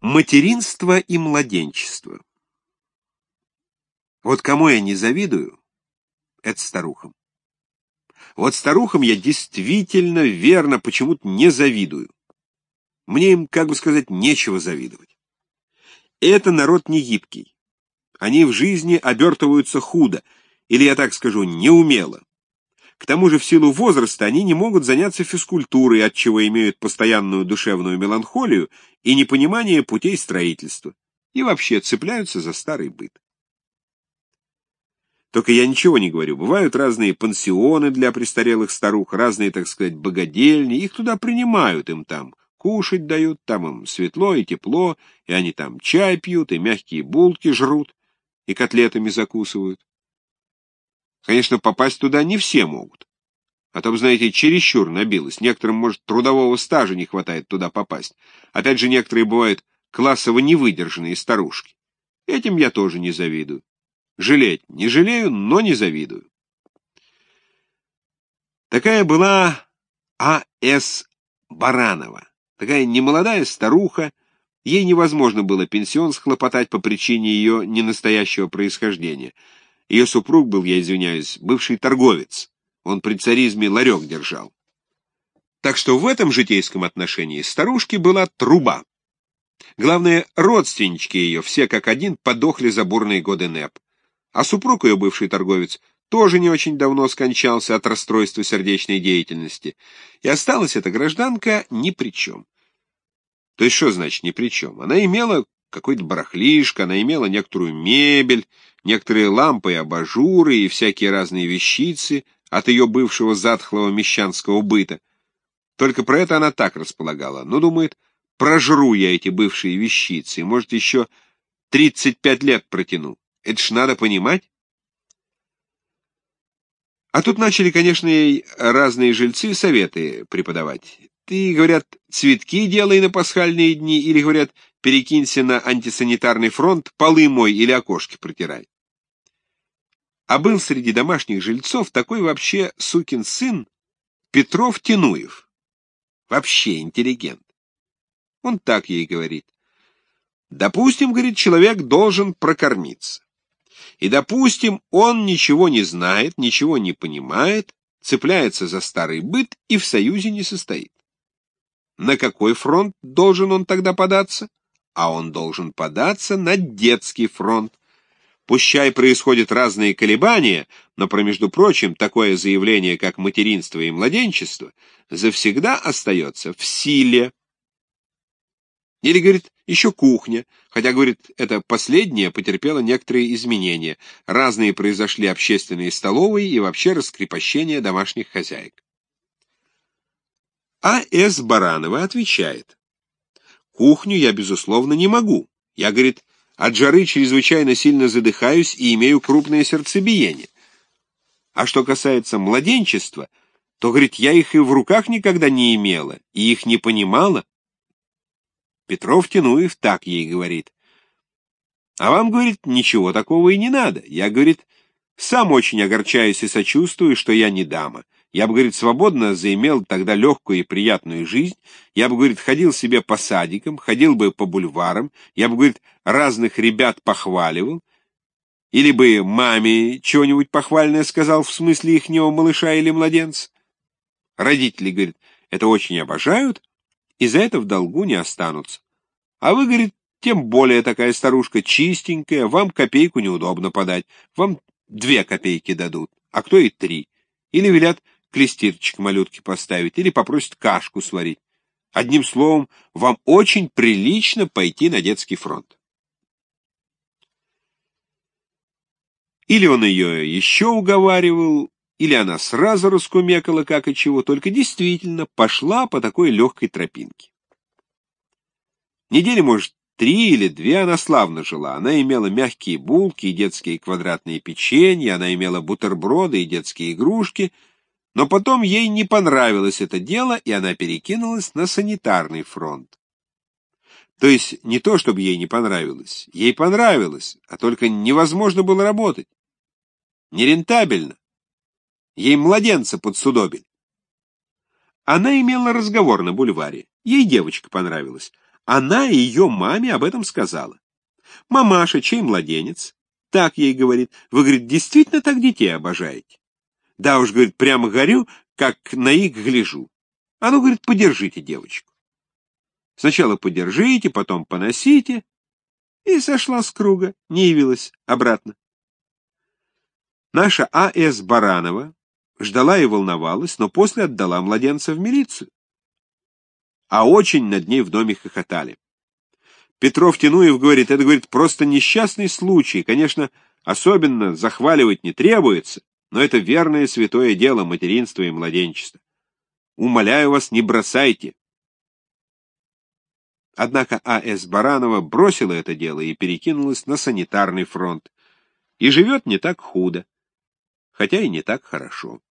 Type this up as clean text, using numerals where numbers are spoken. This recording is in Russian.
Материнство и младенчество. Вот кому я не завидую, это старухам. Вот старухам я действительно, верно, почему-то не завидую. Мне им, как бы сказать, нечего завидовать. Это народ не гибкий. Они в жизни обертываются худо, или, я так скажу, неумело. К тому же в силу возраста они не могут заняться физкультурой, отчего имеют постоянную душевную меланхолию и непонимание путей строительства, и вообще цепляются за старый быт. Только я ничего не говорю. Бывают разные пансионы для престарелых старух, разные, так сказать, богадельни. Их туда принимают, им там кушать дают, там им светло и тепло, и они там чай пьют, и мягкие булки жрут, и котлетами закусывают. Конечно, попасть туда не все могут. А то, вы знаете, чересчур набилось. Некоторым, может, трудового стажа не хватает туда попасть. Опять же, некоторые бывают классово невыдержанные старушки. Этим я тоже не завидую. Жалеть не жалею, но не завидую. Такая была А.С. Баранова. Такая немолодая старуха. Ей невозможно было пенсион схлопотать по причине ее ненастоящего происхождения. Ее супруг был, я извиняюсь, бывший торговец. Он при царизме ларек держал. Так что в этом житейском отношении старушке была труба. Главное, родственнички ее, все как один, подохли за бурные годы НЭП. А супруг ее, бывший торговец, тоже не очень давно скончался от расстройства сердечной деятельности. И осталась эта гражданка ни при чем. То есть что значит ни при чем? Она имела какой-то барахлишко, она имела некоторую мебель, некоторые лампы и абажуры и всякие разные вещицы от ее бывшего затхлого мещанского быта. Только про это она так располагала. Ну, думает, прожру я эти бывшие вещицы, и, может, еще 35 лет протяну. Это ж надо понимать. А тут начали, конечно, ей разные жильцы советы преподавать. Ты, говорят, цветки делай на пасхальные дни, или, говорят, перекинься на антисанитарный фронт, полы мой или окошки протирай. А был среди домашних жильцов такой вообще сукин сын Петров Тинуев. Вообще интеллигент. Он так ей говорит. Допустим, говорит, человек должен прокормиться. И, допустим, он ничего не знает, ничего не понимает, цепляется за старый быт и в союзе не состоит. На какой фронт должен он тогда податься? А он должен податься на детский фронт. Пущай происходят разные колебания, но, между прочим, такое заявление, как материнство и младенчество, завсегда остается в силе. Или, говорит, еще кухня, хотя, говорит, это последнее потерпело некоторые изменения. Разные произошли общественные столовые и вообще раскрепощение домашних хозяек. А.С. Баранова отвечает. Кухню я, безусловно, не могу. Я, говорит, от жары чрезвычайно сильно задыхаюсь и имею крупное сердцебиение. А что касается младенчества, то, говорит, я их и в руках никогда не имела, и их не понимала. Петров Тинуев так ей говорит. А вам, говорит, ничего такого и не надо. Я, говорит, сам очень огорчаюсь и сочувствую, что я не дама. Я бы, говорит, свободно заимел тогда легкую и приятную жизнь. Я бы, говорит, ходил себе по садикам, ходил бы по бульварам. Я бы, говорит, разных ребят похваливал. Или бы маме чего-нибудь похвальное сказал в смысле ихнего малыша или младенца. Родители, говорит, это очень обожают, и за это в долгу не останутся. А вы, говорит, тем более такая старушка чистенькая, вам копейку неудобно подать, вам 2 копейки дадут, а кто и 3. Или велят клестирчик малютки поставить, или попросят кашку сварить. Одним словом, вам очень прилично пойти на детский фронт. Или он ее еще уговаривал, или она сразу раскумекала, как и чего, только действительно пошла по такой легкой тропинке. Недели, может, 3 или 2 она славно жила. Она имела мягкие булки и детские квадратные печенья, она имела бутерброды и детские игрушки, но потом ей не понравилось это дело, и она перекинулась на санитарный фронт. То есть не то, чтобы ей не понравилось. Ей понравилось, а только невозможно было работать. Нерентабельно. Ей младенца подсудобили. Она имела разговор на бульваре. Ей девочка понравилась. Она ее маме об этом сказала. Мамаша, чей младенец, так ей говорит: вы, говорит, действительно так детей обожаете? Да уж, говорит, прямо горю, как на их гляжу. А ну, говорит, подержите девочку. Сначала подержите, потом поносите. И сошла с круга, не явилась обратно. Наша А.С. Баранова ждала и волновалась, но после отдала младенца в милицию. А очень над ней в доме хохотали. Петров-Тинуев говорит: это, говорит, просто несчастный случай. Конечно, особенно захваливать не требуется, но это верное святое дело материнства и младенчества. Умоляю вас, не бросайте. Однако А.С. Баранова бросила это дело и перекинулась на санитарный фронт. И живет не так худо, хотя и не так хорошо.